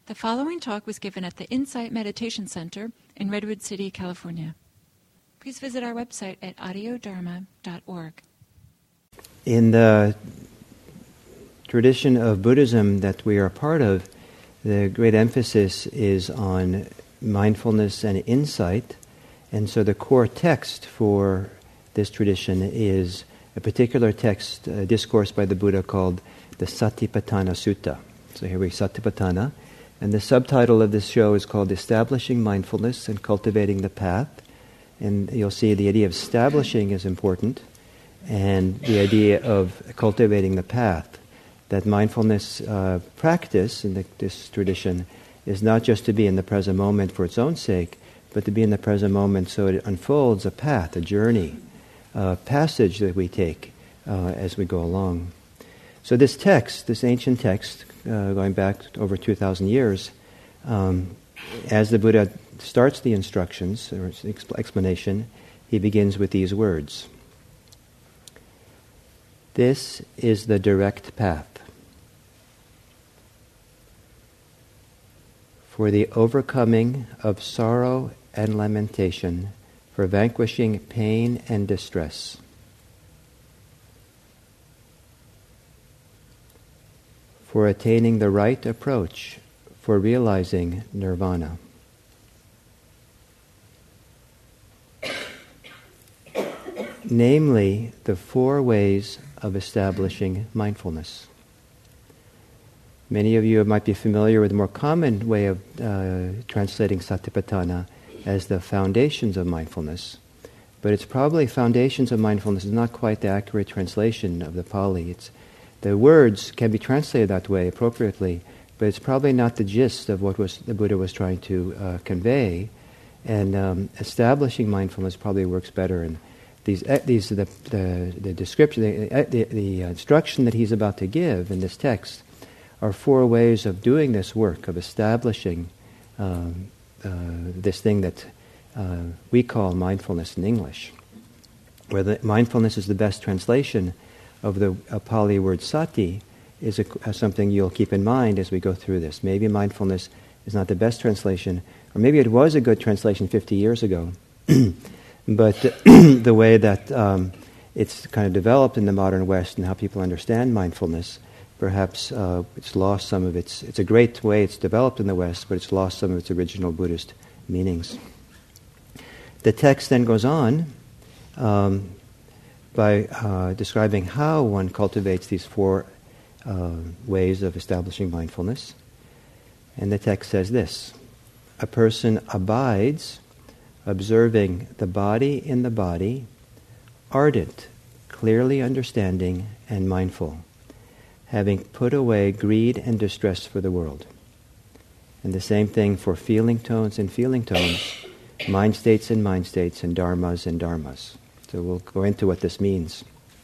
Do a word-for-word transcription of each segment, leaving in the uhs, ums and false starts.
The following talk was given at the Insight Meditation Center in Redwood City, California. Please visit our website at audio dharma dot org. In the tradition of Buddhism that we are a part of, the great emphasis is on mindfulness and insight, and so the core text for this tradition is a particular text, a discourse by the Buddha called the Satipatthana Sutta. So here we Satipatthana. And the subtitle of this show is called Establishing Mindfulness and Cultivating the Path. And you'll see the idea of establishing is important, and the idea of cultivating the path. That mindfulness uh, practice in the, this tradition is not just to be in the present moment for its own sake, but to be in the present moment so it unfolds a path, a journey, a passage that we take uh, as we go along. So this text, this ancient text, uh, going back over two thousand years, um, as the Buddha starts the instructions, or exp- explanation, he begins with these words. This is the direct path for the overcoming of sorrow and lamentation, for vanquishing pain and distress. For attaining the right approach for realizing nirvana. Namely, the four ways of establishing mindfulness. Many of you might be familiar with the more common way of uh, translating Satipatthana as the foundations of mindfulness. But it's probably foundations of mindfulness is not quite the accurate translation of the Pali. It's The words can be translated that way appropriately, but it's probably not the gist of what was the Buddha was trying to uh, convey. And um, establishing mindfulness probably works better. And these, uh, these the, the the description, the, the, the instruction that he's about to give in this text are four ways of doing this work of establishing um, uh, this thing that uh, we call mindfulness in English. Where the mindfulness is the best translation of the uh, Pali word sati is a, uh, something you'll keep in mind as we go through this. Maybe mindfulness is not the best translation, or maybe it was a good translation fifty years ago, but the way that um, it's kind of developed in the modern West and how people understand mindfulness, perhaps uh, it's lost some of its, it's a great way it's developed in the West, but it's lost some of its original Buddhist meanings. The text then goes on um, by uh, describing how one cultivates these four uh, ways of establishing mindfulness. And the text says this: a person abides, observing the body in the body, ardent, clearly understanding and mindful, having put away greed and distress for the world. And the same thing for feeling tones and feeling tones, mind states and mind states, and dharmas and dharmas. So we'll go into what this means.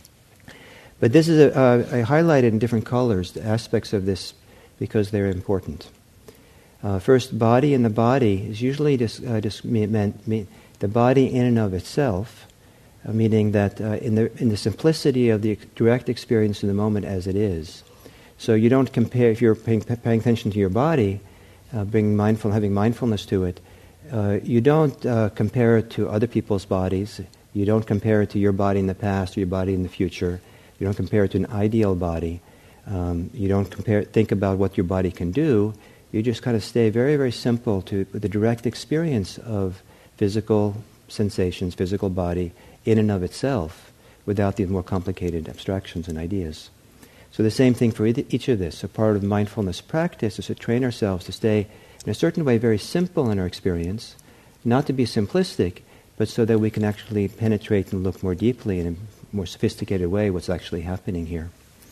But this is a, uh, I highlighted in different colors the aspects of this because they're important. Uh, first, body in the body is usually just, uh, just meant mean, the body in and of itself, uh, meaning that uh, in the in the simplicity of the direct experience in the moment as it is. So you don't compare, if you're paying, paying attention to your body, uh, being mindful, having mindfulness to it, uh, you don't uh, compare it to other people's bodies. You don't compare it to your body in the past or your body in the future. You don't compare it to an ideal body. Um, you don't compare, think about what your body can do. You just kind of stay very, very simple to the direct experience of physical sensations, physical body in and of itself, without these more complicated abstractions and ideas. So the same thing for each of this. A part of mindfulness practice is to train ourselves to stay in a certain way very simple in our experience, not to be simplistic, but so that we can actually penetrate and look more deeply in a more sophisticated way what's actually happening here.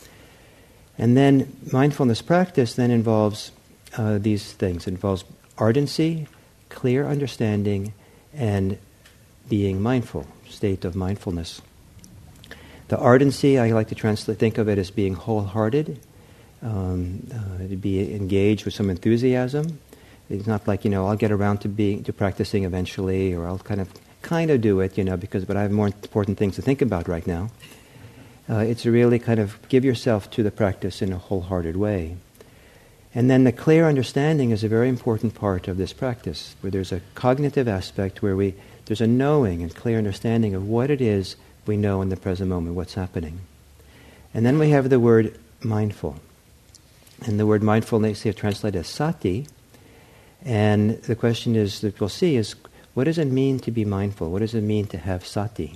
And then mindfulness practice then involves uh, these things. It involves ardency, clear understanding, and being mindful, state of mindfulness. The ardency, I like to translate, think of it as being wholehearted, um, uh, to be engaged with some enthusiasm. It's not like, you know, I'll get around to being to practicing eventually, or I'll kind of kind of do it, you know, because but I have more important things to think about right now. Uh, it's really kind of give yourself to the practice in a wholehearted way. And then the clear understanding is a very important part of this practice, where there's a cognitive aspect where we there's a knowing and clear understanding of what it is we know in the present moment, what's happening. And then we have the word mindful. And the word mindfulness is translated as sati. And the question is, that we'll see, is what does it mean to be mindful? What does it mean to have sati?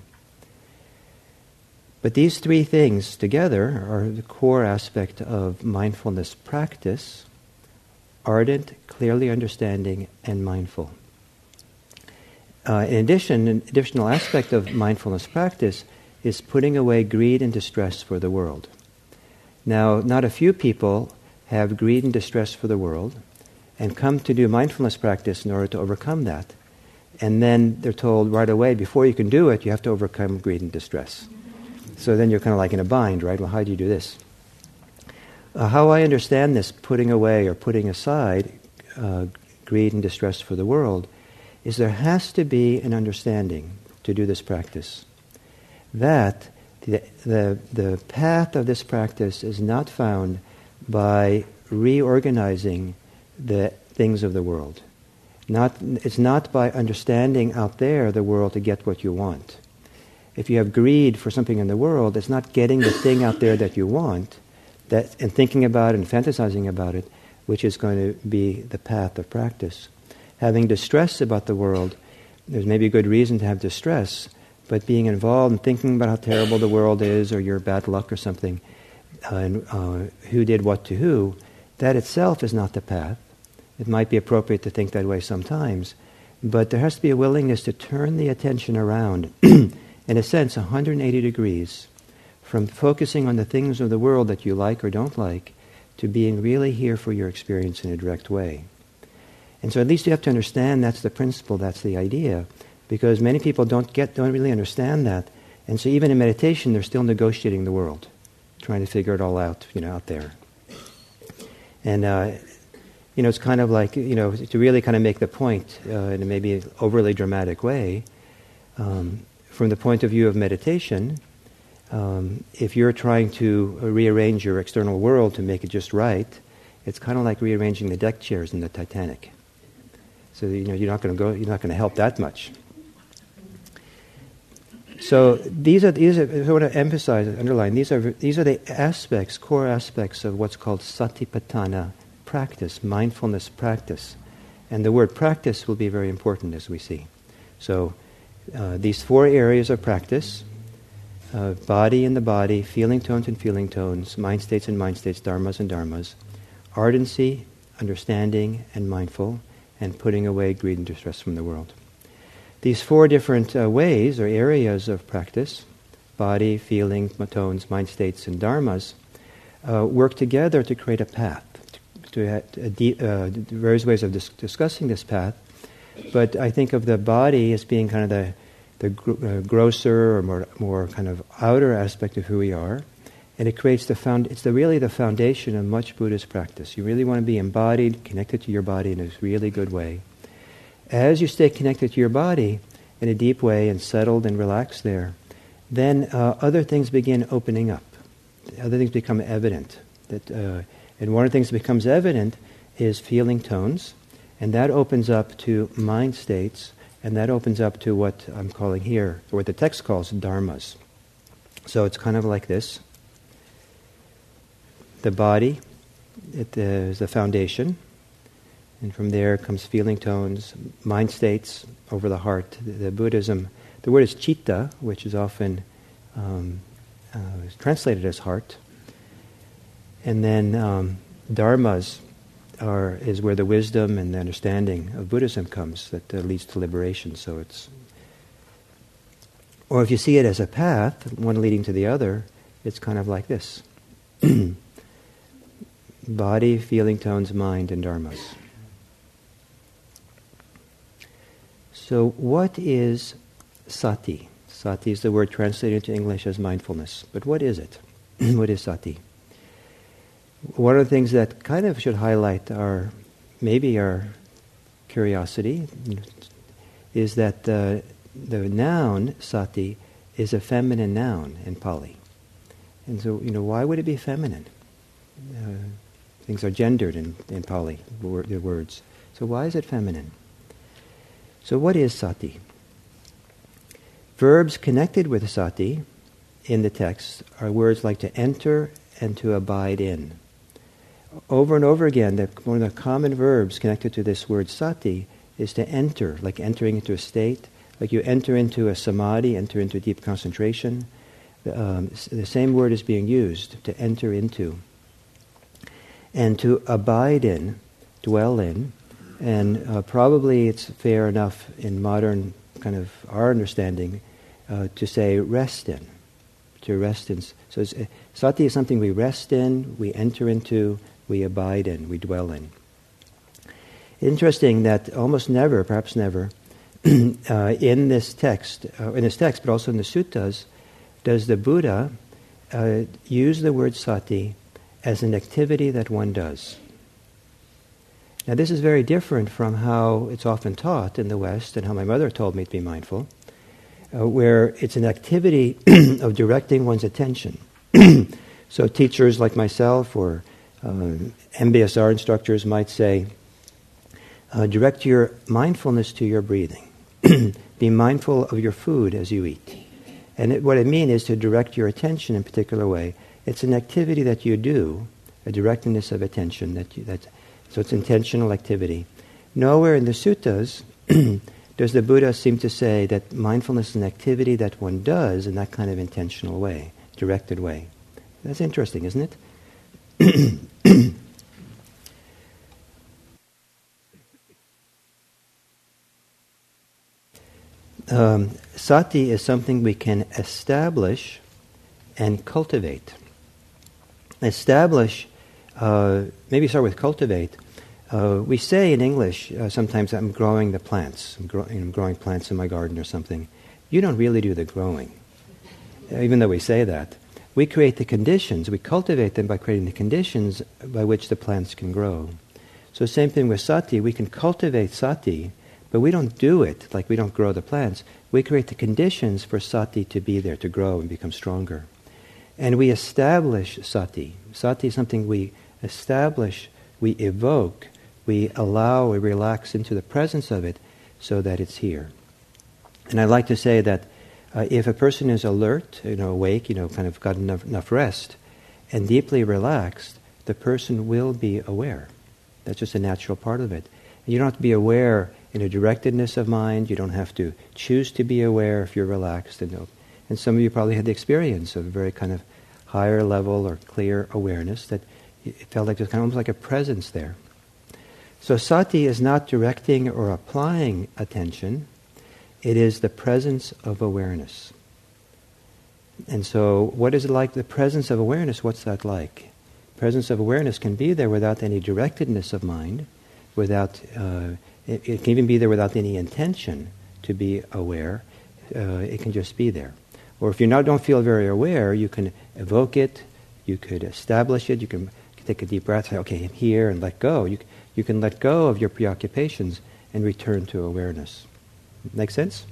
But these three things together are the core aspect of mindfulness practice: ardent, clearly understanding, and mindful. Uh, in addition, an additional aspect of mindfulness practice is putting away greed and distress for the world. Now, not a few people have greed and distress for the world and come to do mindfulness practice in order to overcome that. And then they're told right away, before you can do it, you have to overcome greed and distress. So then you're kind of like in a bind, right? Well, how do you do this? Uh, how I understand this putting away or putting aside uh, greed and distress for the world is there has to be an understanding to do this practice. That the, the, the path of this practice is not found by reorganizing the things of the world. Not, it's not by understanding out there the world to get what you want. If you have greed for something in the world, it's not getting the thing out there that you want that, and thinking about it and fantasizing about it, which is going to be the path of practice. Having distress about the world, there's maybe a good reason to have distress, but being involved in thinking about how terrible the world is or your bad luck or something, uh, and uh, who did what to who, that itself is not the path. It might be appropriate to think that way sometimes, but there has to be a willingness to turn the attention around, in a sense, one hundred eighty degrees, from focusing on the things of the world that you like or don't like, to being really here for your experience in a direct way. And so at least you have to understand that's the principle, that's the idea, because many people don't get, don't really understand that, and so even in meditation they're still negotiating the world, trying to figure it all out, you know, out there. And uh, you know, it's kind of like, you know, to really kind of make the point uh, in a maybe overly dramatic way, um, from the point of view of meditation, um, if you're trying to rearrange your external world to make it just right, it's kind of like rearranging the deck chairs in the Titanic. So you know you're not going to go, you're not going to help that much. So these are these are I want to emphasize, underline these are these are the aspects, core aspects of what's called satipatthana practice, mindfulness practice, and the word practice will be very important as we see. So uh, these four areas of practice: uh, body in the body, feeling tones and feeling tones, mind states and mind states, dharmas and dharmas, ardency, understanding, and mindful, and putting away greed and distress from the world. These four different uh, ways or areas of practice, body, feeling, tones, mind states, and dharmas, uh, work together to create a path, to have a de- uh, various ways of dis- discussing this path. But I think of the body as being kind of the, the gr- uh, grosser or more, more kind of outer aspect of who we are. And it creates the found. It's the, really the foundation of much Buddhist practice. You really want to be embodied, connected to your body in a really good way. As you stay connected to your body in a deep way and settled and relaxed there, then uh, other things begin opening up. Other things become evident. That, uh, and one of the things that becomes evident is feeling tones, and that opens up to mind states, and that opens up to what I'm calling here, or what the text calls dharmas. So it's kind of like this. The body it, uh, is the foundation, and from there comes feeling tones, mind states over the heart. The, the Buddhism, the word is citta, which is often um, uh, translated as heart. And then um, dharmas are is where the wisdom and the understanding of Buddhism comes, that uh, leads to liberation. So it's, or if you see it as a path, one leading to the other, it's kind of like this. Body, feeling tones, mind, and dharmas. So what is sati? Sati is the word translated into English as mindfulness. But what is it? What is sati? One of the things that kind of should highlight our, maybe our curiosity, is that the, the noun sati is a feminine noun in Pali. And so, you know, why would it be feminine? Uh, Things are gendered in, in Pali, the words. So why is it feminine? So what is sati? Verbs connected with sati in the text are words like to enter and to abide in. Over and over again, the, one of the common verbs connected to this word sati is to enter, like entering into a state, like you enter into a samadhi, enter into deep concentration. Um, the same word is being used, to enter into. And to abide in, dwell in, and uh, probably it's fair enough in modern kind of our understanding uh, to say rest in, to rest in. So it's, uh, sati is something we rest in, we enter into, we abide in, we dwell in. Interesting that almost never, perhaps never, uh, in this text, uh, in this text, but also in the suttas, does the Buddha uh, use the word sati as an activity that one does. Now this is very different from how it's often taught in the West and how my mother told me to be mindful, uh, where it's an activity of directing one's attention. So teachers like myself or uh, M B S R instructors might say, uh, direct your mindfulness to your breathing. Be mindful of your food as you eat. And it, what I mean is to direct your attention in a particular way. It's an activity that you do, a directness of attention. That you, that, so it's intentional activity. Nowhere in the suttas does the Buddha seem to say that mindfulness is an activity that one does in that kind of intentional way, directed way. That's interesting, isn't it? um, sati is something we can establish and cultivate. Establish, uh, maybe start with cultivate. Uh, we say in English uh, sometimes I'm growing the plants. I'm, grow- I'm growing plants in my garden or something. You don't really do the growing, even though we say that. We create the conditions. We cultivate them by creating the conditions by which the plants can grow. So same thing with sati. We can cultivate sati, but we don't do it like we don't grow the plants. We create the conditions for sati to be there, to grow and become stronger. And we establish sati. Sati is something we establish, we evoke, we allow, we relax into the presence of it so that it's here. And I like to say that uh, if a person is alert, you know, awake, you know, kind of got enough, enough rest, and deeply relaxed, the person will be aware. That's just a natural part of it. And you don't have to be aware in a directedness of mind. You don't have to choose to be aware if you're relaxed. And, and some of you probably had the experience of a very kind of higher level or clear awareness that it felt like there's kind of almost like a presence there. So sati is not directing or applying attention. It is the presence of awareness. And so what is it like, the presence of awareness? What's that like? Presence of awareness can be there without any directedness of mind, without uh, it, it can even be there without any intention to be aware. Uh, it can just be there. Or if you now don't feel very aware, you can evoke it, you could establish it, you can take a deep breath, say, okay, I'm here, and let go. You, you can let go of your preoccupations and return to awareness. Make sense?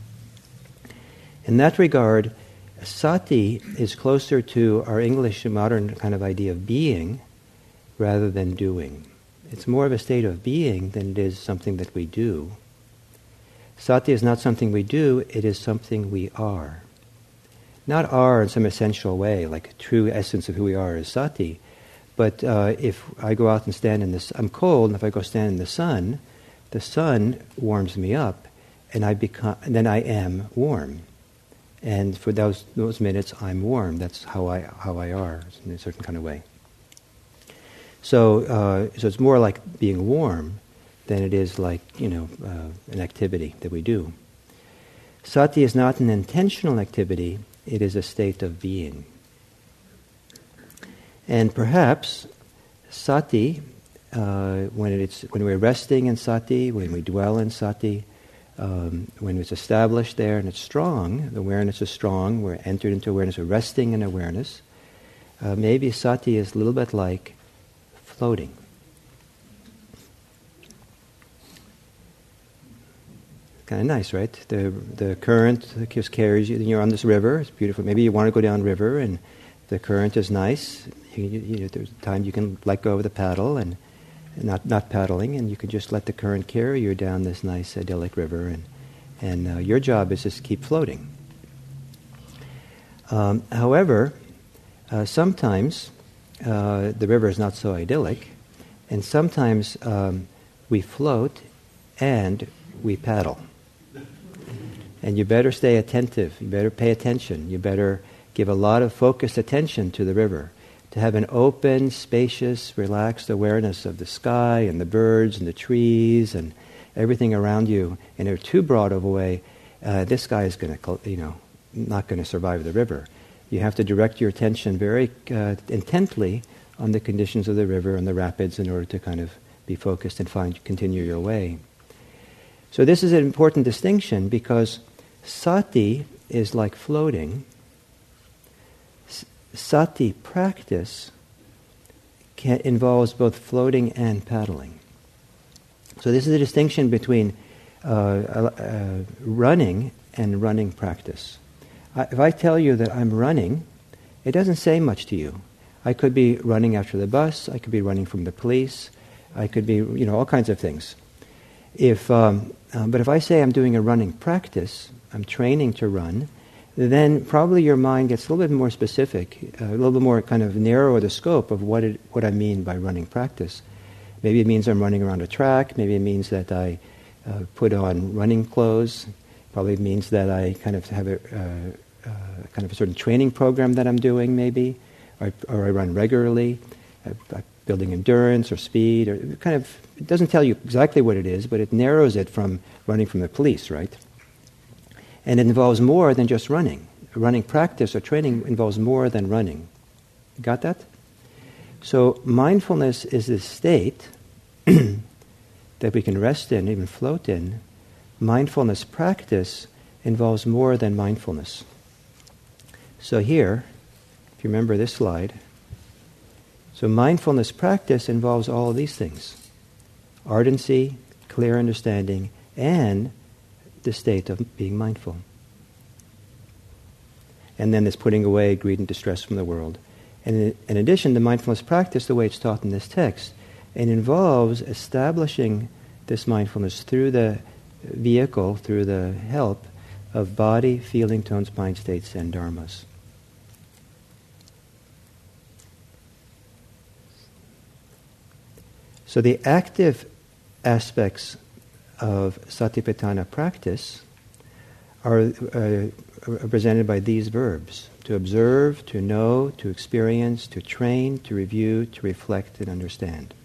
In that regard, sati is closer to our English modern kind of idea of being rather than doing. It's more of a state of being than it is something that we do. Sati is not something we do, it is something we are. Not are in some essential way, like a true essence of who we are is sati, but uh, if I go out and stand in the sun, I'm cold, and if I go stand in the sun, the sun warms me up, and I become, and then I am warm. And for those those minutes, I'm warm. That's how I how I are in a certain kind of way. So uh, so it's more like being warm than it is like, you know, uh, an activity that we do. Sati is not an intentional activity. It is a state of being. And perhaps sati, uh, when it's when we're resting in sati, when we dwell in sati, um, when it's established there and it's strong, the awareness is strong, we're entered into awareness, we're resting in awareness, uh, maybe sati is a little bit like floating. Kind of nice, right? The the current just carries you. You're on this river. It's beautiful. Maybe you want to go down river, and The current is nice. You, you, you know, there's a time you can let go of the paddle and not not paddling, and you can just let the current carry you down this nice idyllic river, and and uh, your job is just keep floating. Um, however, uh, sometimes uh, the river is not so idyllic, and sometimes um, we float and we paddle. And you better stay attentive. You better pay attention. You better give a lot of focused attention to the river. To have an open, spacious, relaxed awareness of the sky and the birds and the trees and everything around you in a too broad of a way, uh, this guy is going to, you know, not going to survive the river. You have to direct your attention very uh, intently on the conditions of the river and the rapids in order to kind of be focused and find continue your way. So this is an important distinction because sati is like floating. Sati practice can, involves both floating and paddling. So this is a distinction between uh, uh, running and running practice. I, if I tell you that I'm running, it doesn't say much to you. I could be running after the bus. I could be running from the police. I could be, you know, all kinds of things. If, um, um, but if I say I'm doing a running practice, I'm training to run, then probably your mind gets a little bit more specific, uh, a little bit more kind of narrow the scope of what it, what I mean by running practice. Maybe it means I'm running around a track. Maybe it means that I uh, put on running clothes. Probably means that I kind of have a uh, uh, kind of a certain training program that I'm doing, maybe, or, or I run regularly, uh, building endurance or speed, or kind of. It doesn't tell you exactly what it is, but it narrows it from running from the police, right? And it involves more than just running. Running practice or training involves more than running. Got that? So mindfulness is this state that we can rest in, even float in. Mindfulness practice involves more than mindfulness. So here, if you remember this slide, so mindfulness practice involves all of these things. Ardency, clear understanding, and the state of being mindful. And then this putting away greed and distress from the world. And in, in addition, the mindfulness practice, the way it's taught in this text, it involves establishing this mindfulness through the vehicle, through the help of body, feeling, tones, mind states, and dharmas. So the active aspects of Satipatthana practice are uh, represented by these verbs: to observe, to know, to experience, to train, to review, to reflect, and understand.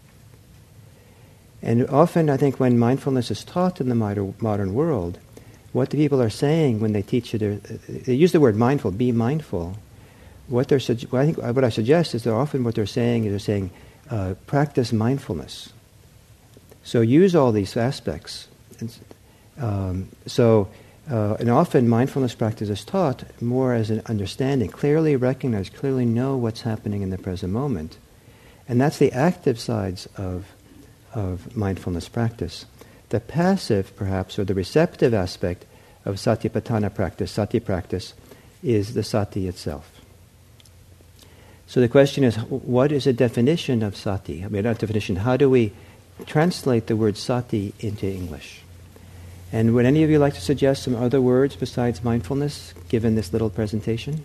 And often, I think, when mindfulness is taught in the modern world, what the people are saying when they teach it, they use the word mindful, be mindful. What they're, I think, what I suggest is that often what they're saying is they're saying, uh, practice mindfulness. So use all these aspects. Um, so, uh, and often mindfulness practice is taught more as an understanding, clearly recognize, clearly know what's happening in the present moment. And that's the active sides of, of mindfulness practice. The passive, perhaps, or the receptive aspect of Satipatthana practice, sati practice, is the sati itself. So the question is, what is a definition of sati? I mean, not definition, how do we translate the word sati into English? And would any of you like to suggest some other words besides mindfulness, given this little presentation?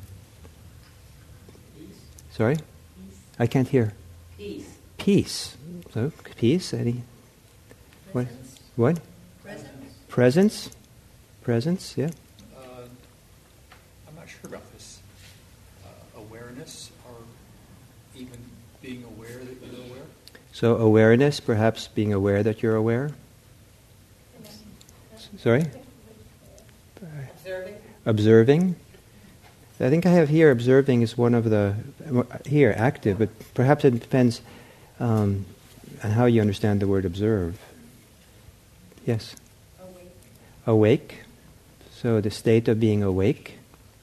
Peace. Sorry? Peace. I can't hear. Peace. Peace. So, peace, any? What? Presence. What? Presence. Presence. Presence, yeah. Uh, I'm not sure about this. Uh, awareness, or even being aware that you're aware. So awareness, perhaps being aware that you're aware. Sorry? Observing. Observing. I think I have here observing is one of the, here active, but perhaps it depends um, on how you understand the word observe. Yes? Awake. Awake. So the state of being awake.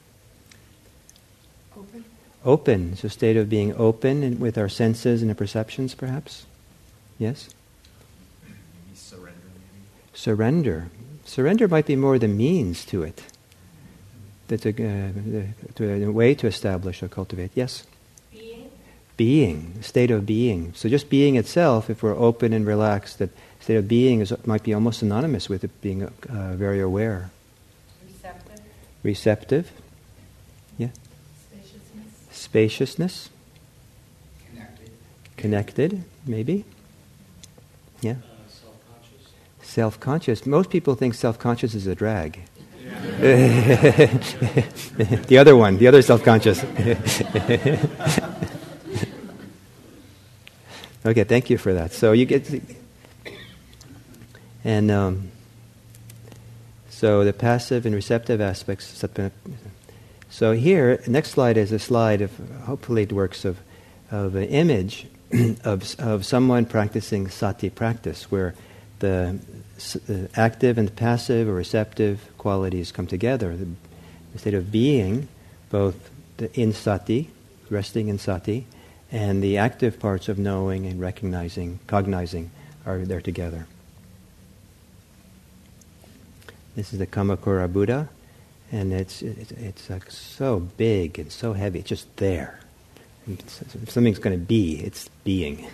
Open. Open. So state of being open and with our senses and the perceptions, perhaps. Yes? Maybe surrender, maybe. Surrender. Surrender might be more the means to it. That's a, uh, a way to establish or cultivate. Yes? Being. Being, state of being. So just being itself, if we're open and relaxed, that state of being is might be almost synonymous with it being uh, very aware. Receptive. Receptive. Yeah. Spaciousness. Spaciousness. Connected. Connected, maybe. Yeah. Uh, self-conscious. Self-conscious. Most people think self-conscious is a drag. The other one, the other self-conscious. Okay, thank you for that. So you get, to, and um, so the passive and receptive aspects. So here, next slide is a slide of, hopefully it works, of of an image of of someone practicing sati practice, where the the active and passive or receptive qualities come together. The, the state of being, both the in sati, resting in sati, and the active parts of knowing and recognizing, cognizing, are there together. This is the Kamakura Buddha, and it's it's, it's like so big and so heavy. It's just there. It's, if something's going to be, it's being.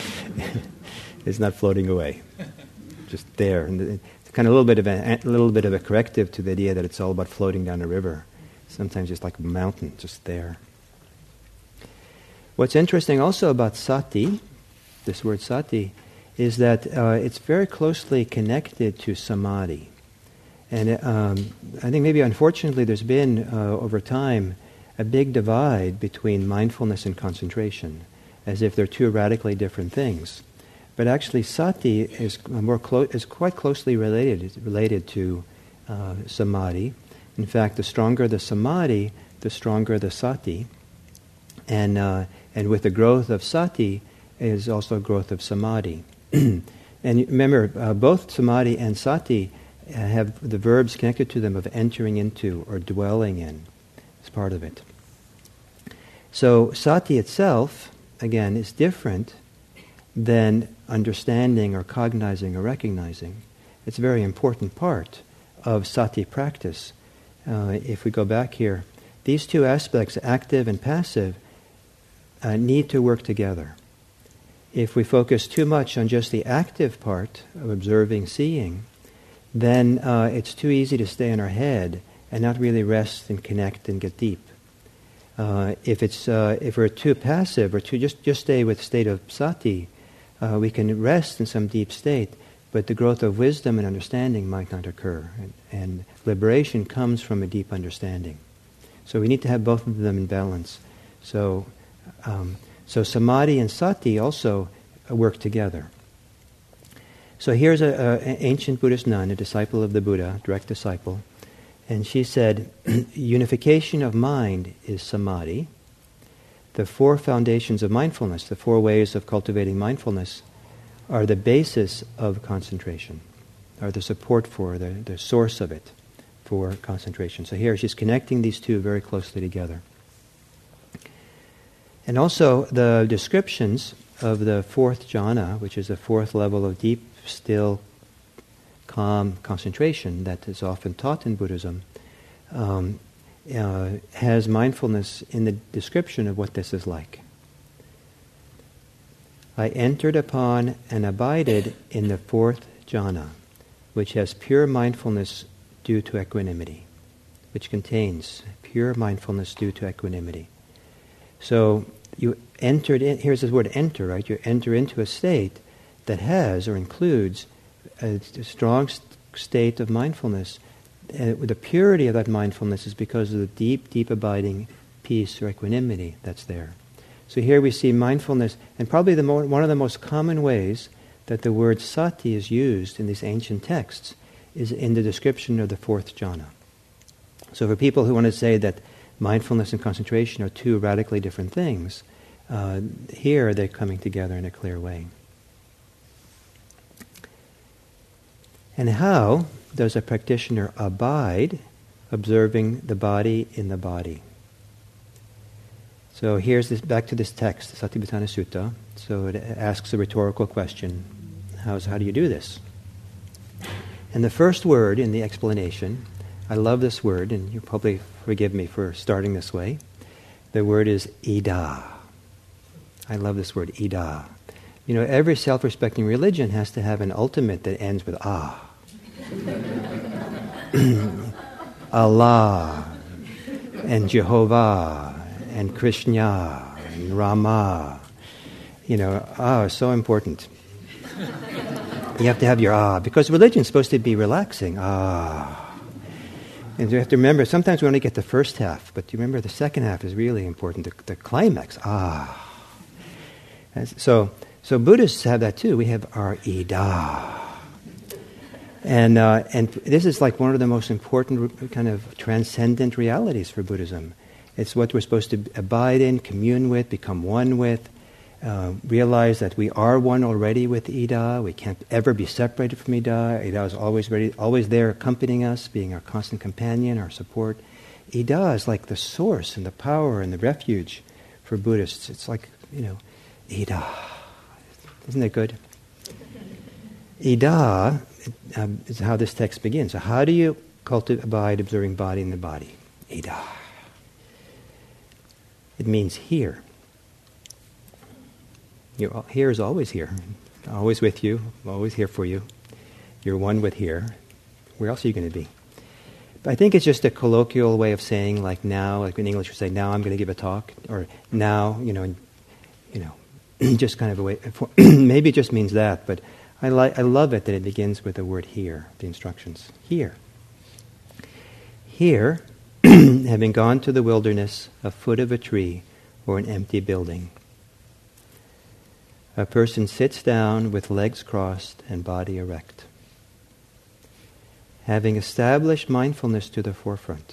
It's not floating away. Just there, and it's kind of a little bit of a, a little bit of a corrective to the idea that it's all about floating down a river. Sometimes just like a mountain, just there. What's interesting also about sati, this word sati, is that uh, it's very closely connected to samadhi, and um, I think maybe unfortunately there's been uh, over time a big divide between mindfulness and concentration, as if they're two radically different things. But actually, sati is more clo- is quite closely related it's related to uh, samadhi. In fact, the stronger the samadhi, the stronger the sati, and uh, and with the growth of sati is also growth of samadhi. And remember, uh, both samadhi and sati have the verbs connected to them of entering into or dwelling in. It's part of it. So sati itself, again, is different than understanding or cognizing or recognizing. It's a very important part of sati practice. Uh, if we go back here, these two aspects, active and passive, uh, need to work together. If we focus too much on just the active part of observing, seeing, then uh, it's too easy to stay in our head and not really rest and connect and get deep. Uh, if it's uh, if we're too passive or too just just stay with state of sati, uh, we can rest in some deep state, but the growth of wisdom and understanding might not occur, and, and liberation comes from a deep understanding. So we need to have both of them in balance. So, um, so samadhi and sati also work together. So here's a, a, an ancient Buddhist nun, a disciple of the Buddha, direct disciple. And she said, unification of mind is samadhi. The four foundations of mindfulness, the four ways of cultivating mindfulness, are the basis of concentration, are the support for, the, the source of it for concentration. So here she's connecting these two very closely together. And also the descriptions of the fourth jhana, which is the fourth level of deep, still, calm concentration that is often taught in Buddhism, um, uh, has mindfulness in the description of what this is like. I entered upon and abided in the fourth jhana, which has pure mindfulness due to equanimity, which contains pure mindfulness due to equanimity. So you entered in, here's the word enter, right? You enter into a state that has or includes a, a strong st- state of mindfulness. Uh, the purity of that mindfulness is because of the deep, deep abiding peace or equanimity that's there. So here we see mindfulness, and probably the mo- one of the most common ways that the word sati is used in these ancient texts is in the description of the fourth jhana. So for people who want to say that mindfulness and concentration are two radically different things, uh, here they're coming together in a clear way. And how does a practitioner abide, observing the body in the body? So here's this, back to this text, the Satipatthana Sutta. So it asks a rhetorical question: How's, how do you do this? And the first word in the explanation, I love this word, and you probably forgive me for starting this way. The word is Ida. I love this word, Ida. You know, every self-respecting religion has to have an ultimate that ends with ah. Allah, and Jehovah, and Krishna, and Rama. You know, ah is so important. You have to have your ah, because religion's supposed to be relaxing. Ah. And you have to remember, sometimes we only get the first half, but you remember the second half is really important, the, the climax. Ah. As, so, so Buddhists have that too. We have our Ida. And, uh, and this is like one of the most important kind of transcendent realities for Buddhism. It's what we're supposed to abide in, commune with, become one with. Uh, realize that we are one already with Ida. We can't ever be separated from Ida. Ida is always ready, always there accompanying us, being our constant companion, our support. Ida is like the source and the power and the refuge for Buddhists. It's like, you know, Ida. Isn't that good? Ida um, is how this text begins. So how do you cultivate, abide, observing body in the body? Ida. It means here. You're, here is always here, always with you, always here for you. You're one with here. Where else are you going to be? But I think it's just a colloquial way of saying, like now, like in English we say, now I'm going to give a talk, or now, you know, you know, just kind of a way. Maybe it just means that, but I like, I love it that it begins with the word here, the instructions. Here. Here, having gone to the wilderness, a foot of a tree, or an empty building. A person sits down with legs crossed and body erect, having established mindfulness to the forefront.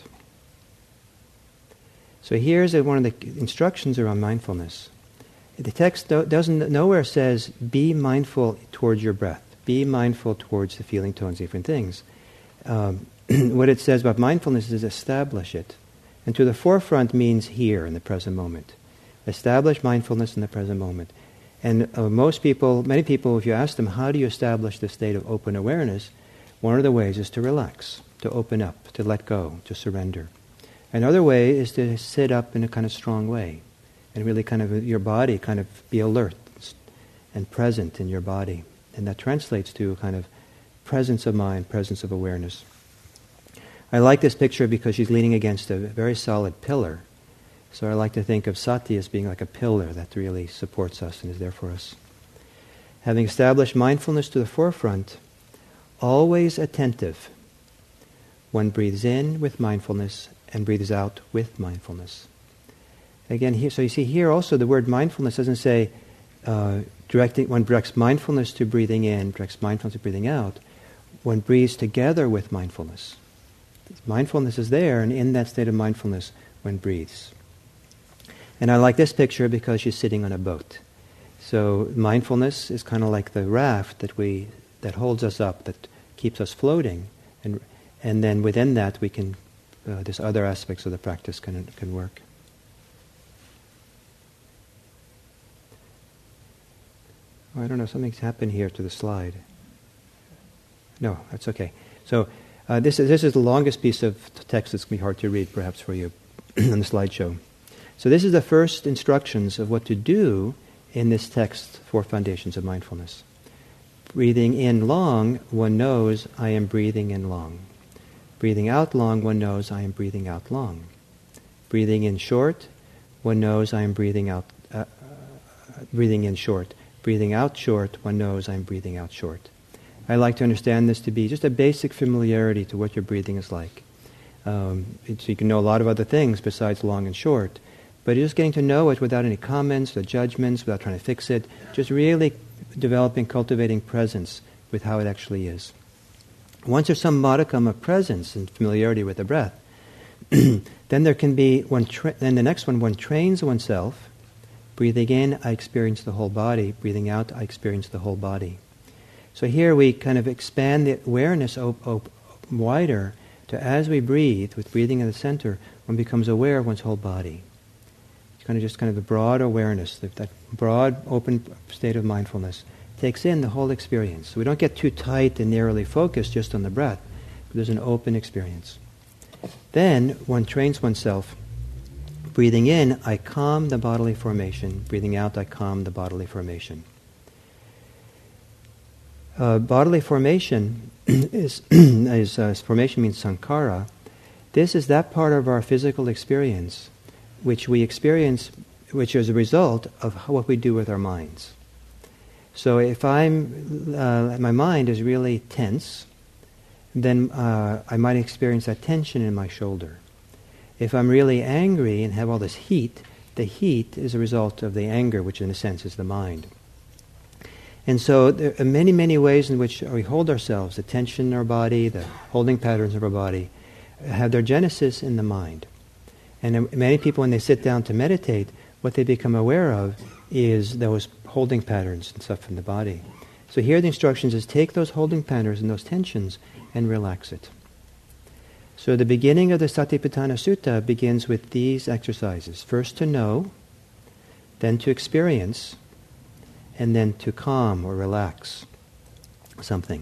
So here's a, one of the instructions around mindfulness. The text do, doesn't nowhere says be mindful towards your breath, be mindful towards the feeling tones, different things. Um, what it says about mindfulness is establish it, and to the forefront means here in the present moment. Establish mindfulness in the present moment. And uh, most people, many people, if you ask them, how do you establish the state of open awareness? One of the ways is to relax, to open up, to let go, to surrender. Another way is to sit up in a kind of strong way and really kind of your body kind of be alert and present in your body. And that translates to a kind of presence of mind, presence of awareness. I like this picture because she's leaning against a very solid pillar. So I like to think of sati as being like a pillar that really supports us and is there for us. Having established mindfulness to the forefront, always attentive. One breathes in with mindfulness and breathes out with mindfulness. Again, here, so you see here also the word mindfulness doesn't say uh, directing. One directs mindfulness to breathing in, directs mindfulness to breathing out. One breathes together with mindfulness. Mindfulness is there, and in that state of mindfulness, one breathes. And I like this picture because she's sitting on a boat. So mindfulness is kind of like the raft that we that holds us up, that keeps us floating, and and then within that we can, uh, there's other aspects of the practice can can work. Oh, I don't know, something's happened here to the slide. No, that's okay. So uh, this is this is the longest piece of text that's going to be hard to read, perhaps for you, on the slideshow. So this is the first instructions of what to do in this text, Four Foundations of Mindfulness. Breathing in long, one knows I am breathing in long. Breathing out long, one knows I am breathing out long. Breathing in short, one knows I am breathing out, uh, uh, breathing in short. Breathing out short, one knows I am breathing out short. I like to understand this to be just a basic familiarity to what your breathing is like. Um, so you can know a lot of other things besides long and short. But just getting to know it without any comments or judgments, without trying to fix it, just really developing, cultivating presence with how it actually is. Once there's some modicum of presence and familiarity with the breath, then there can be, one. Tra- then the next one, one trains oneself. Breathing in, I experience the whole body. Breathing out, I experience the whole body. So here we kind of expand the awareness op- op- wider to as we breathe, with breathing in the center, one becomes aware of one's whole body. Kind of just kind of a broad awareness, that, that broad, open state of mindfulness takes in the whole experience. So we don't get too tight and narrowly focused just on the breath, but there's an open experience. Then one trains oneself. Breathing in, I calm the bodily formation. Breathing out, I calm the bodily formation. Uh, bodily formation is, is uh, formation means sankhara. This is that part of our physical experience which we experience, which is a result of how, what we do with our minds. So if I'm, uh, my mind is really tense, then uh, I might experience that tension in my shoulder. If I'm really angry and have all this heat, the heat is a result of the anger, which in a sense is the mind. And so there are many, many ways in which we hold ourselves, the tension in our body, the holding patterns of our body, have their genesis in the mind. And many people, when they sit down to meditate, what they become aware of is those holding patterns and stuff in the body. So here the instructions is take those holding patterns and those tensions and relax it. So the beginning of the Satipatthana Sutta begins with these exercises. First to know, then to experience, and then to calm or relax something.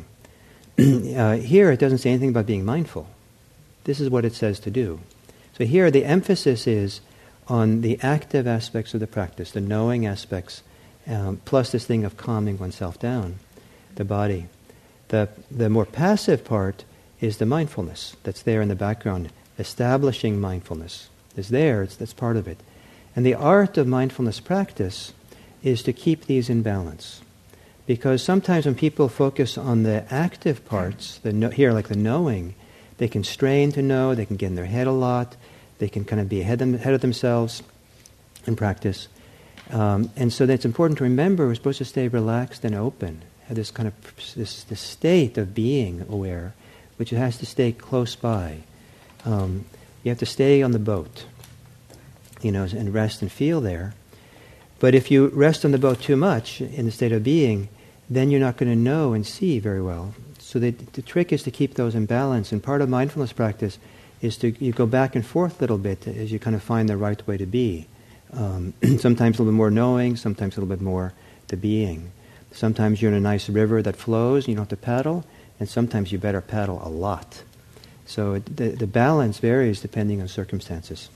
uh, here it doesn't say anything about being mindful. This is what it says to do. So here the emphasis is on the active aspects of the practice, the knowing aspects, um, plus this thing of calming oneself down, the body. The, the more passive part is the mindfulness that's there in the background. Establishing mindfulness is there, it's, that's part of it. And the art of mindfulness practice is to keep these in balance. Because sometimes when people focus on the active parts, the no, here like the knowing, they can strain to know, they can get in their head a lot, they can kind of be ahead, them, ahead of themselves in practice. Um, and so it's important to remember we're supposed to stay relaxed and open, have this kind of this, this state of being aware, which has to stay close by. Um, you have to stay on the boat, you know, and rest and feel there. But if you rest on the boat too much in the state of being, then you're not going to know and see very well. So the, the trick is to keep those in balance. And part of mindfulness practice is to you go back and forth a little bit as you kind of find the right way to be. Um, sometimes a little bit more knowing, sometimes a little bit more the being. Sometimes you're in a nice river that flows and you don't have to paddle, and sometimes you better paddle a lot. So it, the, the balance varies depending on circumstances.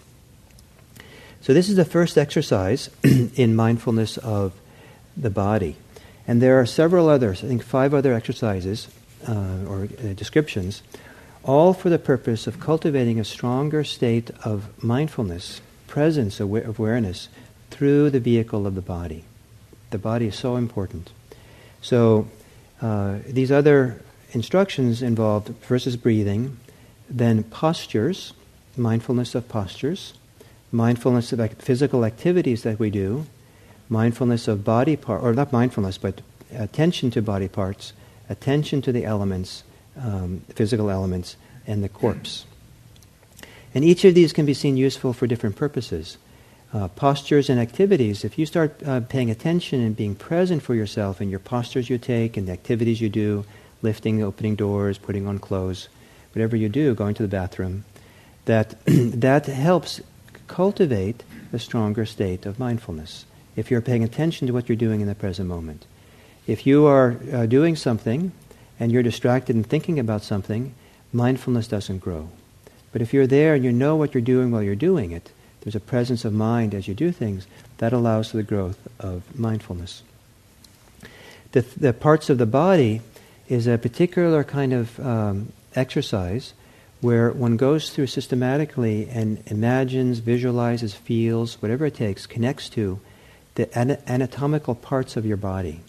So this is the first exercise in mindfulness of the body. And there are several others, I think five other exercises uh, or uh, descriptions, all for the purpose of cultivating a stronger state of mindfulness, presence, aware, awareness, through the vehicle of the body. The body is so important. So uh, these other instructions involved first is breathing, then postures, mindfulness of postures, mindfulness of act- physical activities that we do, mindfulness of body part, or not mindfulness, but attention to body parts, attention to the elements, um, physical elements, and the corpse. And each of these can be seen useful for different purposes. Uh, postures and activities, if you start uh, paying attention and being present for yourself in your postures you take and the activities you do, lifting, opening doors, putting on clothes, whatever you do, going to the bathroom, that that helps cultivate a stronger state of mindfulness. If you're paying attention to what you're doing in the present moment. If you are uh, doing something and you're distracted and thinking about something, mindfulness doesn't grow. But if you're there and you know what you're doing while you're doing it, there's a presence of mind as you do things, that allows for the growth of mindfulness. The, the parts of the body is a particular kind of um, exercise where one goes through systematically and imagines, visualizes, feels, whatever it takes, connects to the ana- anatomical parts of your body.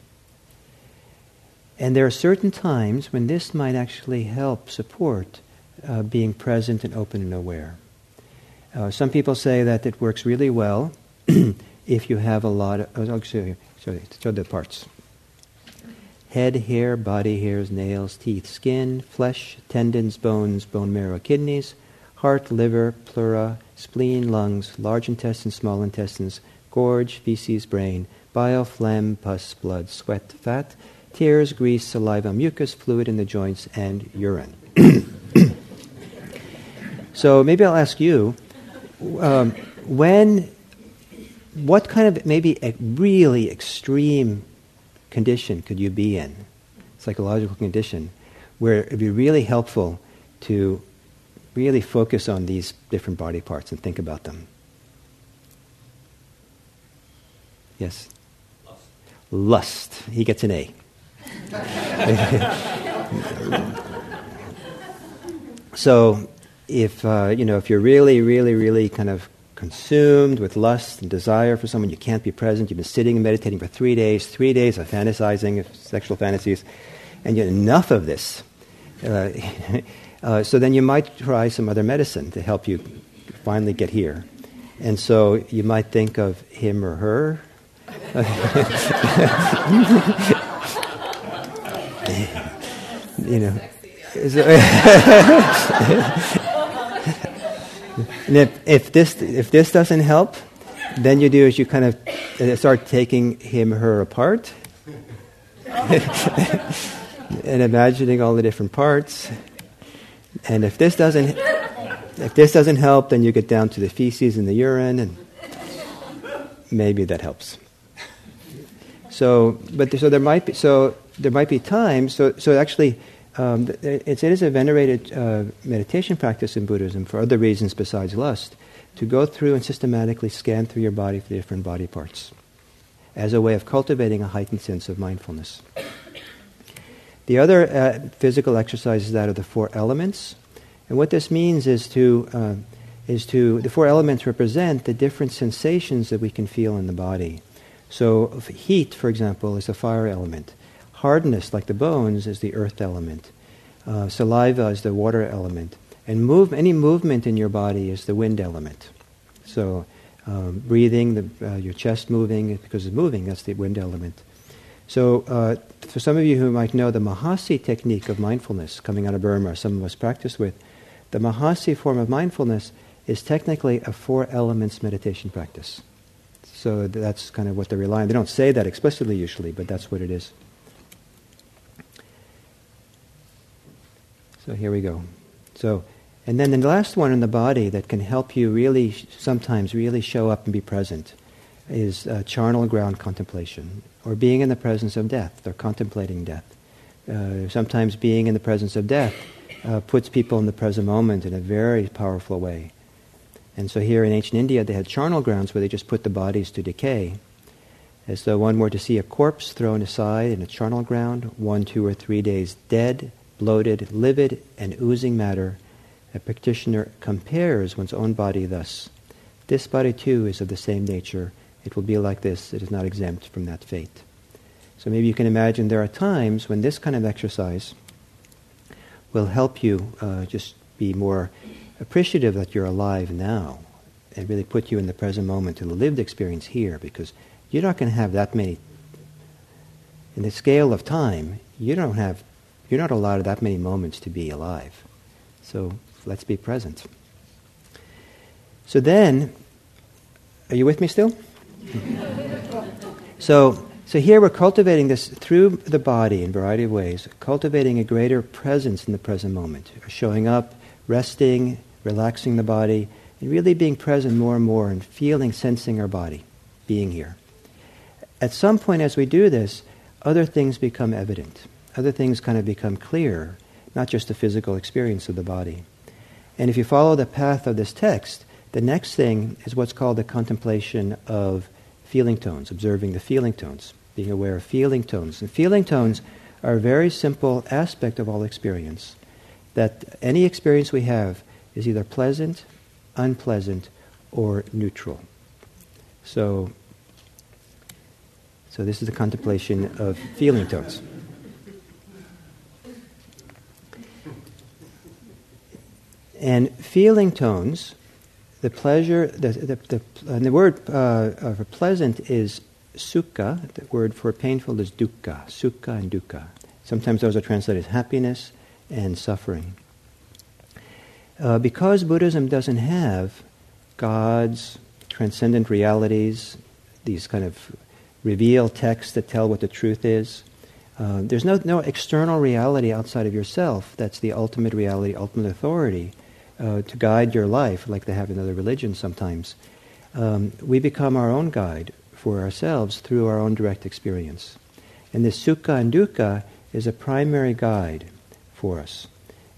And there are certain times when this might actually help support uh, being present and open and aware. Uh, some people say that it works really well if you have a lot of... Oh, sorry, sorry, show the parts. Head, hair, body hairs, nails, teeth, skin, flesh, tendons, bones, bone marrow, kidneys, heart, liver, pleura, spleen, lungs, large intestines, small intestines, gorge, feces, brain, bile, phlegm, pus, blood, sweat, fat, tears, grease, saliva, mucus, fluid in the joints, and urine. So maybe I'll ask you, um, when, what kind of maybe a really extreme condition could you be in, psychological condition, where it would be really helpful to really focus on these different body parts and think about them. Yes? Lust. Lust. He gets an A. So, if uh, you know, if you're really, really, really kind of consumed with lust and desire for someone, you can't be present. You've been sitting and meditating for three days, three days of fantasizing of sexual fantasies, and you enough of this. Uh, uh, so then you might try some other medicine to help you finally get here. And so you might think of him or her. You know. And if, if this if this doesn't help, then you do is you kind of start taking him or her apart and imagining all the different parts. And if this doesn't if this doesn't help, then you get down to the feces and the urine, and maybe that helps. So, but so there might be so there might be times. So so actually. Um, it is a venerated uh, meditation practice in Buddhism for other reasons besides lust, to go through and systematically scan through your body for the different body parts as a way of cultivating a heightened sense of mindfulness. The other uh, physical exercise is that of the four elements. And what this means is to, uh, is to, the four elements represent the different sensations that we can feel in the body. So heat, for example, is the fire element. Hardness, like the bones, is the earth element. Uh, saliva is the water element. And move, any movement in your body is the wind element. So um, breathing, the, uh, your chest moving, because it's moving, that's the wind element. So uh, for some of you who might know the Mahasi technique of mindfulness, coming out of Burma, some of us practice with, the Mahasi form of mindfulness is technically a four elements meditation practice. So that's kind of what they rely on. They don't say that explicitly usually, but that's what it is. So here we go. So, and then the last one in the body that can help you really, sometimes really show up and be present is uh, charnel ground contemplation, or being in the presence of death, or contemplating death. Uh, sometimes being in the presence of death uh, puts people in the present moment in a very powerful way. And so here in ancient India, they had charnel grounds where they just put the bodies to decay. As though one were to see a corpse thrown aside in a charnel ground, one, two, or three days dead, bloated, livid, and oozing matter, a practitioner compares one's own body thus. This body too is of the same nature. It will be like this. It is not exempt from that fate. So maybe you can imagine there are times when this kind of exercise will help you uh, just be more appreciative that you're alive now, and really put you in the present moment, to the lived experience here, because you're not going to have that many, in the scale of time, you don't have You're not allowed that many moments to be alive. So let's be present. So then, are you with me still? so, so here we're cultivating this through the body in a variety of ways, cultivating a greater presence in the present moment, showing up, resting, relaxing the body, and really being present more and more and feeling, sensing our body, being here. At some point as we do this, other things become evident. Other things kind of become clear, not just the physical experience of the body. And if you follow the path of this text, the next thing is what's called the contemplation of feeling tones, observing the feeling tones, being aware of feeling tones. And feeling tones are a very simple aspect of all experience, that any experience we have is either pleasant, unpleasant, or neutral. So, so this is the contemplation of feeling tones. And feeling tones, the pleasure, the the, the, and the word uh, for pleasant is sukha. The word for painful is dukkha. Sukha and dukkha. Sometimes those are translated as happiness and suffering. Uh, because Buddhism doesn't have gods, transcendent realities, these kind of revealed texts that tell what the truth is, uh, there's no no external reality outside of yourself that's the ultimate reality, ultimate authority. Uh, to guide your life, like they have in other religions sometimes. Um, we become our own guide for ourselves through our own direct experience. And this sukha and dukkha is a primary guide for us.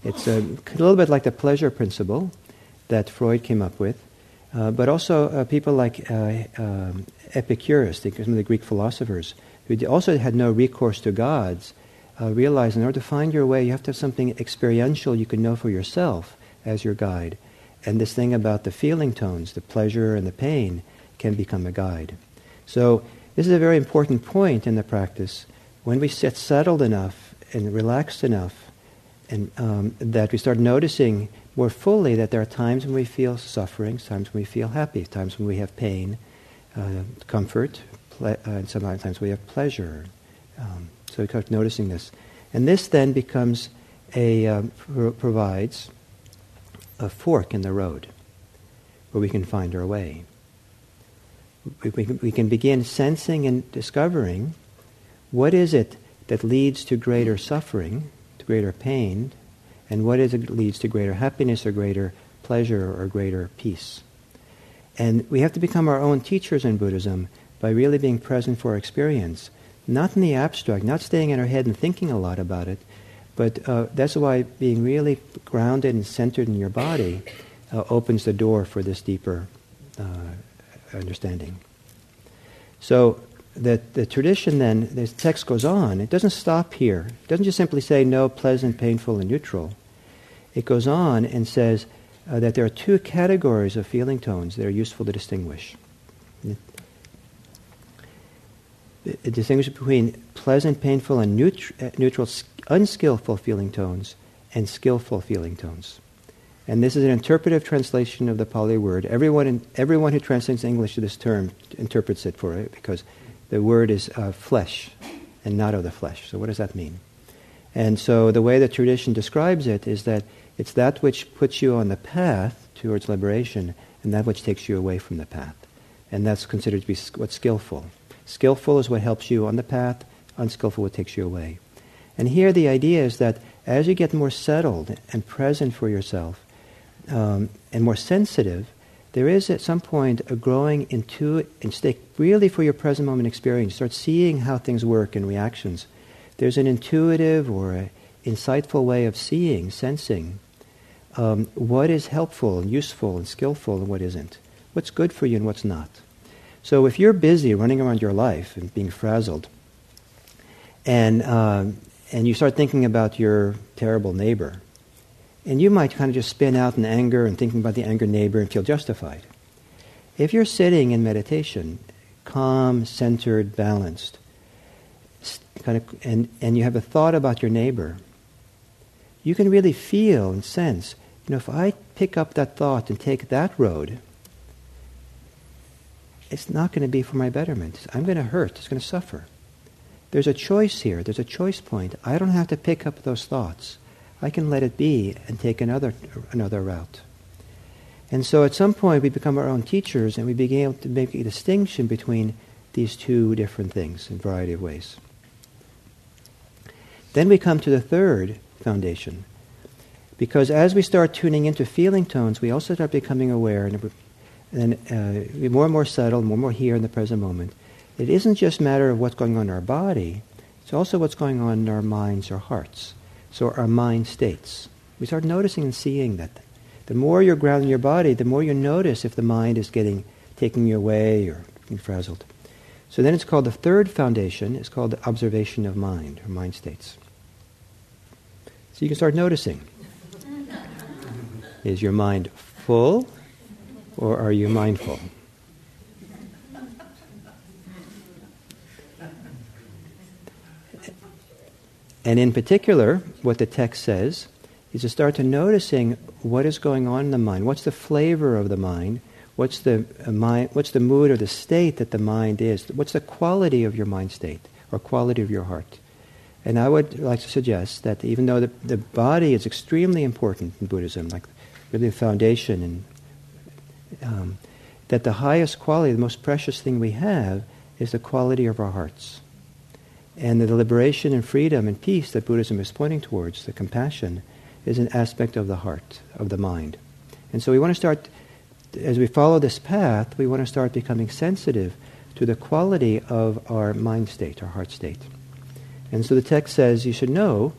It's a, a little bit like the pleasure principle that Freud came up with, uh, but also uh, people like uh, um, Epicurus, the, some of the Greek philosophers, who also had no recourse to gods, uh, realized in order to find your way, you have to have something experiential you can know for yourself as your guide. And this thing about the feeling tones, the pleasure and the pain, can become a guide. So this is a very important point in the practice. When we sit settled enough and relaxed enough, and um, that we start noticing more fully that there are times when we feel suffering, times when we feel happy, times when we have pain, uh, comfort, ple- uh, and sometimes we have pleasure. Um, so we start noticing this. And this then becomes a, um, pro- provides a fork in the road where we can find our way. We, we, we can begin sensing and discovering what is it that leads to greater suffering, to greater pain, and what is it that leads to greater happiness or greater pleasure or greater peace. And we have to become our own teachers in Buddhism by really being present for our experience, not in the abstract, not staying in our head and thinking a lot about it, but uh, that's why being really grounded and centered in your body uh, opens the door for this deeper uh, understanding. So the, the tradition then, the text goes on, it doesn't stop here. It doesn't just simply say no, pleasant, painful, and neutral. It goes on and says uh, that there are two categories of feeling tones that are useful to distinguish. It, it distinguishes between pleasant, painful, and neut- uh, neutral, unskillful feeling tones and skillful feeling tones. And this is an interpretive translation of the Pali word. Everyone in, everyone who translates English to this term interprets it for it because the word is uh, flesh and not of the flesh. So what does that mean? And so the way the tradition describes it is that it's that which puts you on the path towards liberation and that which takes you away from the path. And that's considered to be what's skillful. Skillful is what helps you on the path, unskillful what takes you away. And here the idea is that as you get more settled and present for yourself, um, and more sensitive, there is at some point a growing into and stay really for your present moment experience. Start seeing how things work in reactions. There's an intuitive or a insightful way of seeing, sensing um, what is helpful and useful and skillful and what isn't. What's good for you and what's not. So if you're busy running around your life and being frazzled, and um, and you start thinking about your terrible neighbor, and you might kind of just spin out in anger and thinking about the angry neighbor and feel justified. If you're sitting in meditation, calm, centered, balanced, kind of, and, and you have a thought about your neighbor, you can really feel and sense, you know, if I pick up that thought and take that road, it's not going to be for my betterment. I'm going to hurt. It's going to suffer. There's a choice here. There's a choice point. I don't have to pick up those thoughts. I can let it be and take another another route. And so at some point we become our own teachers and we begin to make a distinction between these two different things in a variety of ways. Then we come to the third foundation. Because as we start tuning into feeling tones, we also start becoming aware and, and uh, we're more and more settled, more and more here in the present moment. It isn't just a matter of what's going on in our body, it's also what's going on in our minds or hearts. So our mind states. We start noticing and seeing that. The more you're grounded in your body, the more you notice if the mind is getting taking you away or being frazzled. So then it's called the third foundation. It's called the observation of mind, or mind states. So you can start noticing. Is your mind full or are you mindful? And in particular, what the text says is to start to noticing what is going on in the mind. What's the flavor of the mind? What's the uh, mind? What's the mood or the state that the mind is? What's the quality of your mind state or quality of your heart? And I would like to suggest that even though the, the body is extremely important in Buddhism, like really the foundation, and um, that the highest quality, the most precious thing we have, is the quality of our hearts. And the liberation and freedom and peace that Buddhism is pointing towards, the compassion, is an aspect of the heart, of the mind. And so we want to start, as we follow this path, we want to start becoming sensitive to the quality of our mind state, our heart state. And so the text says you should know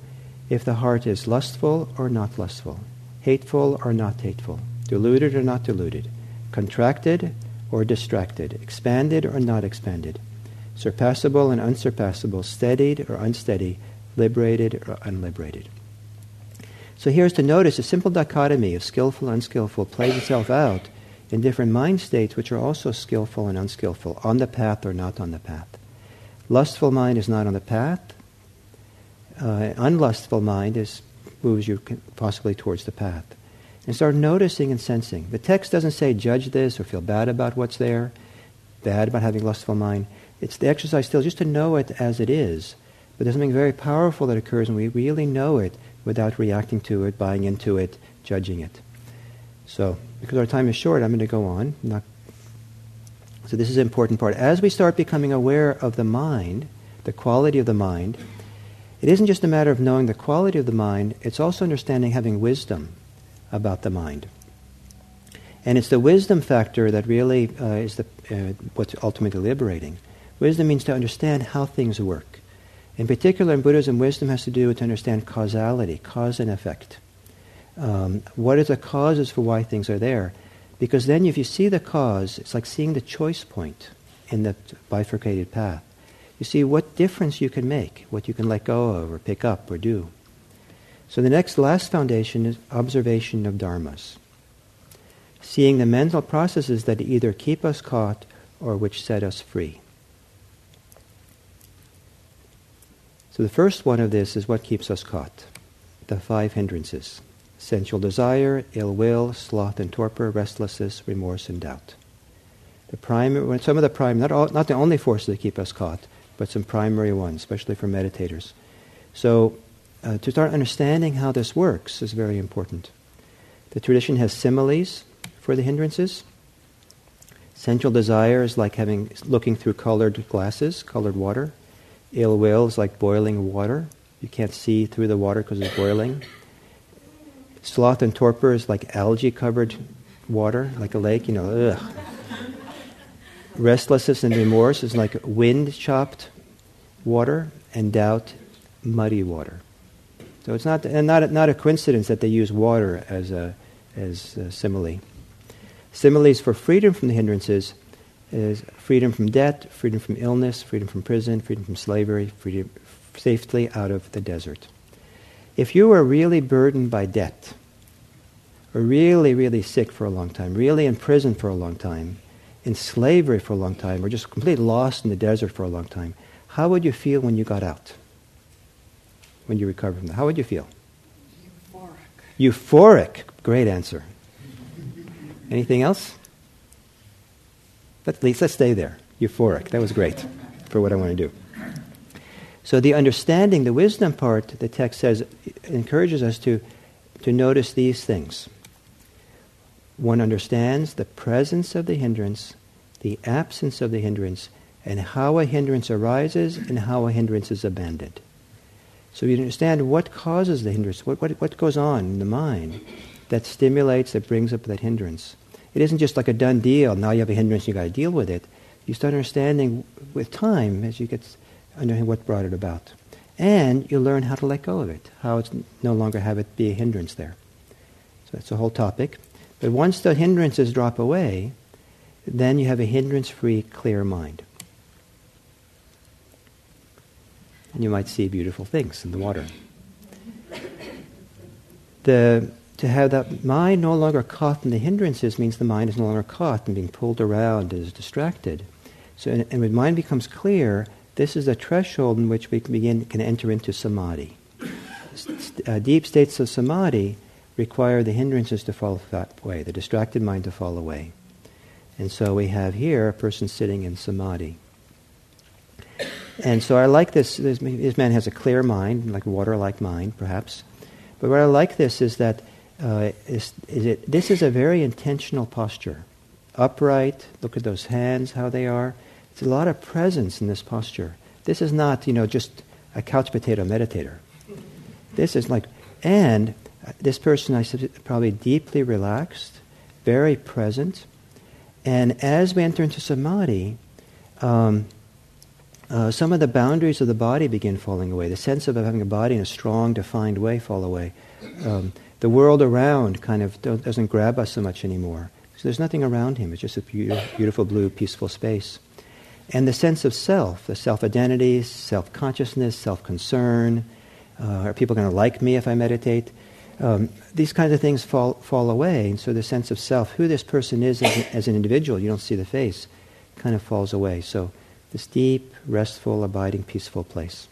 if the heart is lustful or not lustful, hateful or not hateful, deluded or not deluded, contracted or distracted, expanded or not expanded, surpassable and unsurpassable, steadied or unsteady, liberated or unliberated. So here's to notice a simple dichotomy of skillful and unskillful plays itself out in different mind states which are also skillful and unskillful, on the path or not on the path. Lustful mind is not on the path. Uh, unlustful mind is moves you possibly towards the path. And start noticing and sensing. The text doesn't say judge this or feel bad about what's there, bad about having lustful mind. It's the exercise still just to know it as it is. But there's something very powerful that occurs when we really know it without reacting to it, buying into it, judging it. So, because our time is short, I'm going to go on. I'm not So this is an important part. As we start becoming aware of the mind, the quality of the mind, it isn't just a matter of knowing the quality of the mind, it's also understanding, having wisdom about the mind. And it's the wisdom factor that really uh, is the uh, what's ultimately liberating. Wisdom means to understand how things work. In particular, in Buddhism, wisdom has to do with to understand causality, cause and effect. Um, what are the causes for why things are there? Because then if you see the cause, it's like seeing the choice point in the bifurcated path. You see what difference you can make, what you can let go of or pick up or do. So the next, last foundation is observation of dharmas. Seeing the mental processes that either keep us caught or which set us free. So the first one of this is what keeps us caught. The five hindrances. Sensual desire, ill will, sloth and torpor, restlessness, remorse and doubt. The primary, some of the prime, not all, not the only forces that keep us caught, but some primary ones, especially for meditators. So uh, to start understanding how this works is very important. The tradition has similes for the hindrances. Sensual desire is like having looking through colored glasses, colored water. Ill will is like boiling water. You can't see through the water because it's boiling. Sloth and torpor is like algae-covered water, like a lake, you know, ugh. Restlessness and remorse is like wind-chopped water, and doubt, muddy water. So it's not and not not a coincidence that they use water as a as a simile. Similes for freedom from the hindrances is freedom from debt, freedom from illness, freedom from prison, freedom from slavery, freedom safely out of the desert. If you are really burdened by debt, or really, really sick for a long time, really in prison for a long time, in slavery for a long time, or just completely lost in the desert for a long time, how would you feel when you got out? When you recovered from that? How would you feel? Euphoric. Euphoric. Great answer. Anything else? At least let's stay there. Euphoric. That was great for what I want to do. So the understanding, the wisdom part, the text says, encourages us to, to notice these things. One understands the presence of the hindrance, the absence of the hindrance, and how a hindrance arises and how a hindrance is abandoned. So you understand what causes the hindrance, what, what, what goes on in the mind that stimulates, that brings up that hindrance. It isn't just like a done deal, now you have a hindrance, you've got to deal with it. You start understanding with time as you get understand what brought it about. And you learn how to let go of it, how it's no longer have it be a hindrance there. So that's the whole topic. But once the hindrances drop away, then you have a hindrance-free, clear mind. And you might see beautiful things in the water. The, to have that mind no longer caught in the hindrances means the mind is no longer caught and being pulled around, is distracted. So, and, and when mind becomes clear, this is the threshold in which we can begin can enter into samadhi. Uh, deep states of samadhi require the hindrances to fall away, the distracted mind to fall away. And so we have here a person sitting in samadhi. And so I like this, this, this man has a clear mind, like water-like mind, perhaps. But what I like this is that uh, is, is it, this is a very intentional posture. Upright, look at those hands, how they are. It's a lot of presence in this posture. This is not, you know, just a couch potato meditator. This is like, and this person, I said, probably deeply relaxed, very present. And as we enter into samadhi, um, uh, some of the boundaries of the body begin falling away. The sense of having a body in a strong, defined way fall away. Um, the world around kind of don't, doesn't grab us so much anymore. So there's nothing around him. It's just a beautiful, beautiful blue, peaceful space. And the sense of self, the self-identity, self-consciousness, self-concern. Uh, are people going to like me if I meditate? Um, these kinds of things fall fall away. And so the sense of self, who this person is as, a, as an individual, you don't see the face, kind of falls away. So this deep, restful, abiding, peaceful place.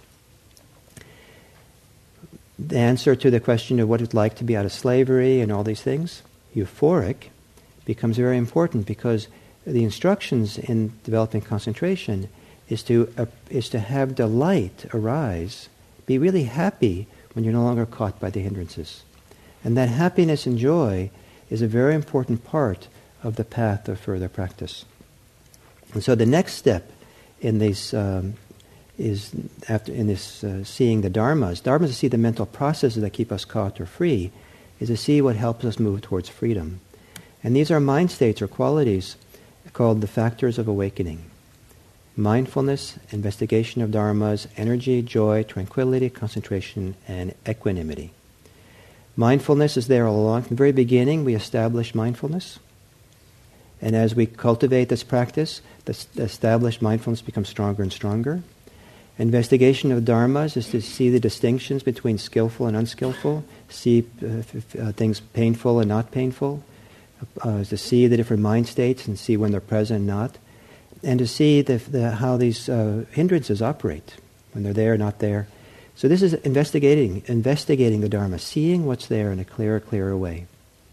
The answer to the question of what it's like to be out of slavery and all these things, euphoric, becomes very important because the instructions in developing concentration is to uh, is to have delight arise, be really happy when you're no longer caught by the hindrances. And that happiness and joy is a very important part of the path of further practice. And so the next step in this um, is after in this uh, seeing the dharmas. Dharmas to see the mental processes that keep us caught or free, is to see what helps us move towards freedom. And these are mind states or qualities called the factors of awakening. Mindfulness, investigation of dharmas, energy, joy, tranquility, concentration, and equanimity. Mindfulness is there all along. From the very beginning, we establish mindfulness. And as we cultivate this practice, the established mindfulness becomes stronger and stronger. Investigation of dharmas is to see the distinctions between skillful and unskillful, see uh, f- uh, things painful and not painful, uh, to see the different mind states and see when they're present and not, and to see the, the, how these uh, hindrances operate, when they're there, not there. So this is investigating, investigating the Dharma, seeing what's there in a clearer, clearer way.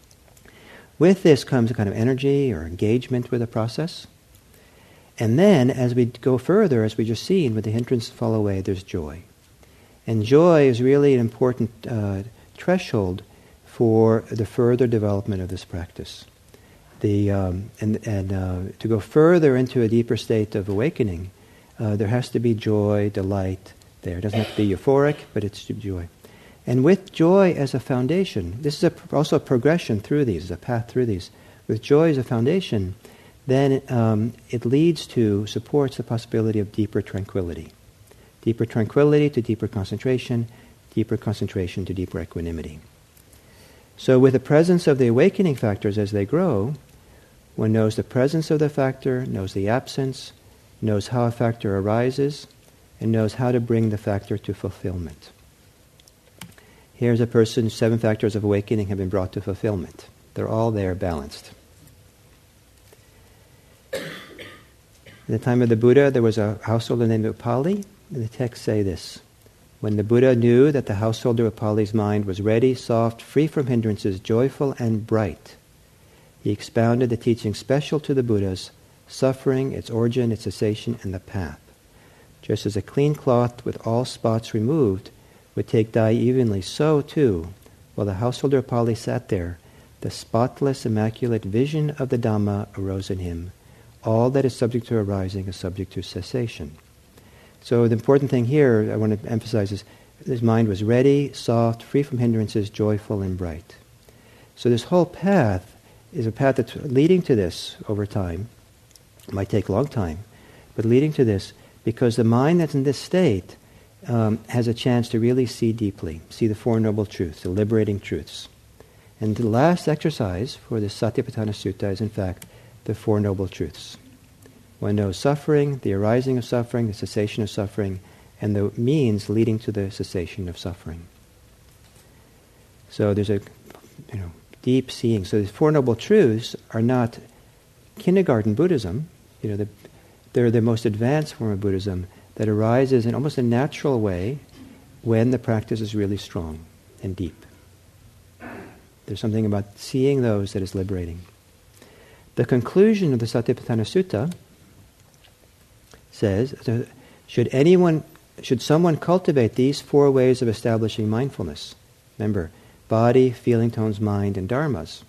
With this comes a kind of energy or engagement with the process. And then, as we go further, as we just seen, when the hindrances fall away, there's joy. And joy is really an important uh, threshold for the further development of this practice. The um, and and uh, to go further into a deeper state of awakening, uh, there has to be joy, delight there. It doesn't have to be euphoric, but it's joy. And with joy as a foundation, this is a, also a progression through these, a path through these. With joy as a foundation, then um, it leads to, supports the possibility of deeper tranquility. Deeper tranquility to deeper concentration, deeper concentration to deeper equanimity. So with the presence of the awakening factors as they grow, one knows the presence of the factor, knows the absence, knows how a factor arises, and knows how to bring the factor to fulfillment. Here's a person, seven factors of awakening have been brought to fulfillment. They're all there balanced. In the time of the Buddha, there was a householder named Upali, and the texts say this: when the Buddha knew that the householder Upali's mind was ready, soft, free from hindrances, joyful and bright, he expounded the teaching special to the Buddhas, suffering, its origin, its cessation, and the path. Just as a clean cloth with all spots removed would take dye evenly, so too, while the householder Upali sat there, the spotless, immaculate vision of the Dhamma arose in him. All that is subject to arising is subject to cessation. So the important thing here, I want to emphasize, is his mind was ready, soft, free from hindrances, joyful and bright. So this whole path is a path that's leading to this over time. It might take a long time, but leading to this because the mind that's in this state um, has a chance to really see deeply, see the Four Noble Truths, the liberating truths. And the last exercise for the Satipatthana Sutta is in fact the Four Noble Truths. One knows suffering, the arising of suffering, the cessation of suffering, and the means leading to the cessation of suffering. So there's a you know, deep seeing. So the Four Noble Truths are not kindergarten Buddhism. You know, the, they're the most advanced form of Buddhism that arises in almost a natural way when the practice is really strong and deep. There's something about seeing those that is liberating. The conclusion of the Satipatthana Sutta says, should anyone, should someone cultivate these four ways of establishing mindfulness? Remember, body, feeling tones, mind, and dharmas.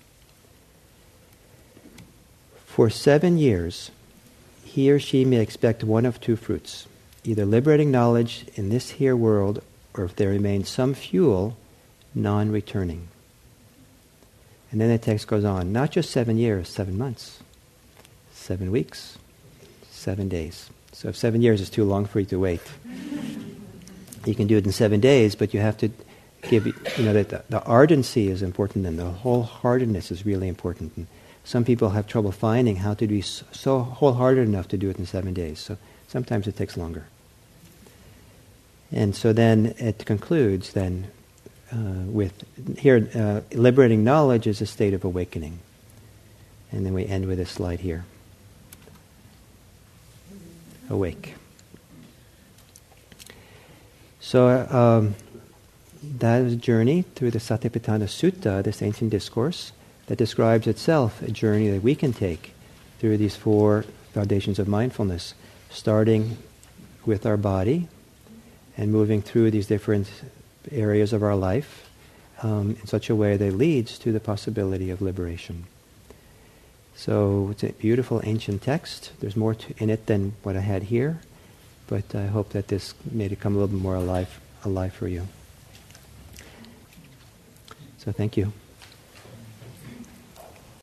For seven years, he or she may expect one of two fruits, either liberating knowledge in this here world, or if there remains some fuel, non-returning. And then the text goes on, not just seven years, seven months, seven weeks, seven days. So if seven years is too long for you to wait, you can do it in seven days, but you have to give, you know, that the, the ardency is important and the wholeheartedness is really important. And some people have trouble finding how to be so, so wholehearted enough to do it in seven days. So sometimes it takes longer. And so then it concludes then uh, with, here, uh, liberating knowledge is a state of awakening. And then we end with this slide here. Awake. So um, that is a journey through the Satipatthana Sutta, this ancient discourse, that describes itself a journey that we can take through these four foundations of mindfulness, starting with our body and moving through these different areas of our life um, in such a way that leads to the possibility of liberation. So it's a beautiful ancient text. There's more to, in it than what I had here, but I hope that this made it come a little bit more alive, alive for you. So thank you.